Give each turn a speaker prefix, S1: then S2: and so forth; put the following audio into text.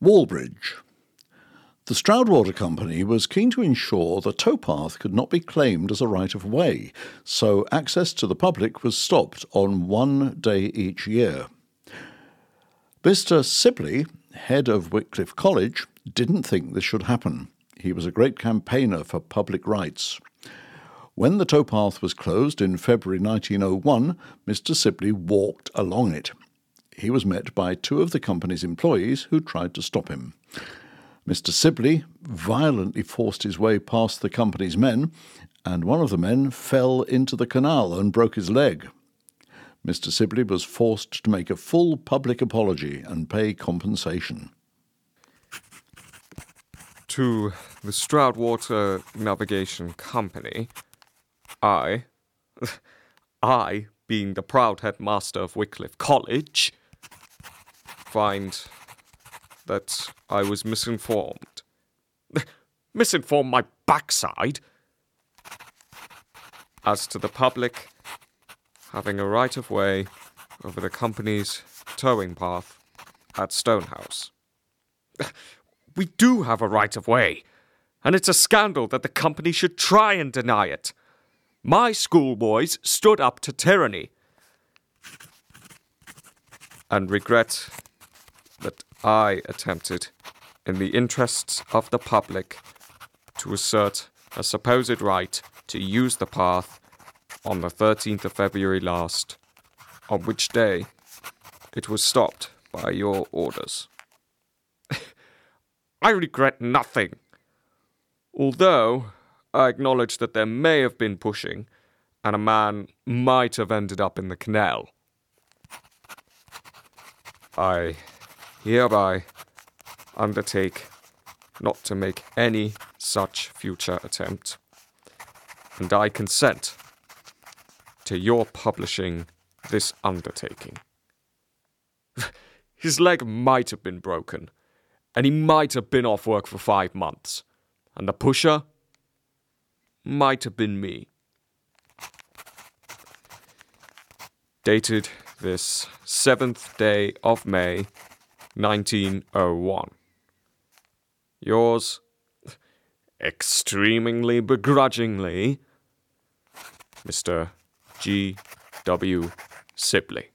S1: Wallbridge. The Stroud Water Company was keen to ensure the towpath could not be claimed as a right-of-way, so access to the public was stopped on one day each year. Mr. Sibley, head of Wycliffe College, didn't think this should happen. He was a great campaigner for public rights. When the towpath was closed in February 1901, Mr. Sibley walked along it. He was met by two of the company's employees who tried to stop him. Mr. Sibley violently forced his way past the company's men, and one of the men fell into the canal and broke his leg. Mr. Sibley was forced to make a full public apology and pay compensation.
S2: To the Stroud Water Navigation Company, I, being the proud headmaster of Wycliffe College, find that I was misinformed. Misinformed my backside? As to the public having a right-of-way over the company's towing path at Stonehouse. We do have a right-of-way, and it's a scandal that the company should try and deny it. My schoolboys stood up to tyranny and regret that I attempted, in the interests of the public, to assert a supposed right to use the path on the 13th of February last, on which day it was stopped by your orders. I regret nothing, although I acknowledge that there may have been pushing, and a man might have ended up in the canal. I hereby undertake not to make any such future attempt, and I consent to your publishing this undertaking. His leg might have been broken, and he might have been off work for 5 months, and the pusher might have been me. Dated this 7th day of May, 1901. Yours, extremely begrudgingly, Mr. G. W. Sibley.